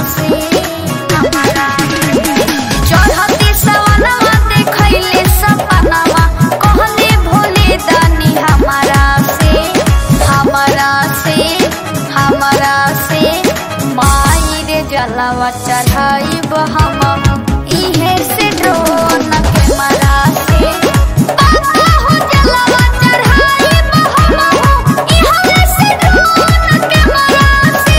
से हमारा चढ़ते सवनवा देखैले सपनवा कहले भोले दानी हमारा से माई रे जलवा चढ़ाइब हम इहे से ड्रोन कैमरा से बाबा हो जलवा चढ़ाइब हम इहे से ड्रोन कैमरा से।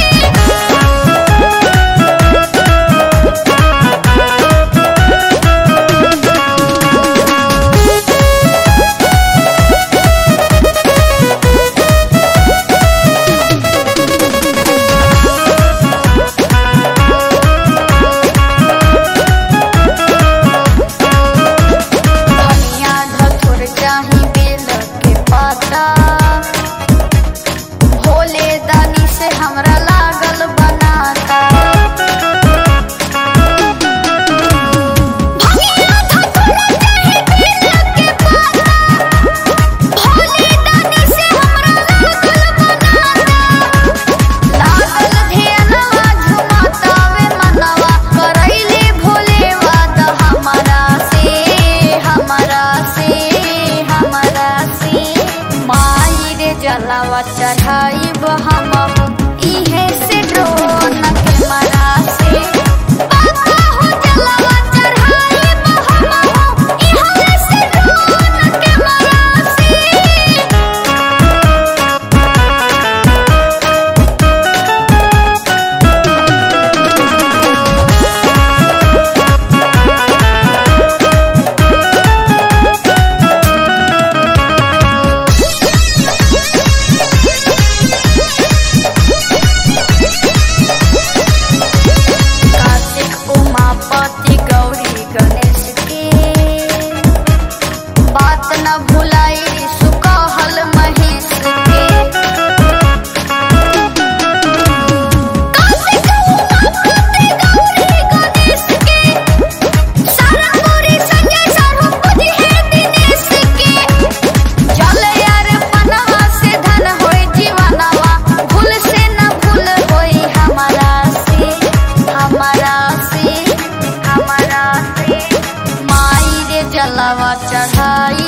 भोले दानी से हमरा लागल बनाता भैया धतूरा चाहे बेल के पाता भोले दानी से हमरा लागल बनाता लागल ध्यानवा झुमातावे मनवा करैले भोले वाद हमरा से माई रे जलवा चढ़ाइब हम इहे से ड्रोन कैमरा से बाबा हो जलवा चढ़ाइब हम इहे से ड्रोन कैमरा से। उमापति गौरी गणेश के बात न भुलाई सुकहल महेश के कार्तिक उमापति गौरी गणेश के सारा गौरी संजय सारू बुद्धि है दिनेश के जल यार पनवा से धन होई जीवनवा भूल से न भूल होई हमारा से माई रे जलवा चढ़ाई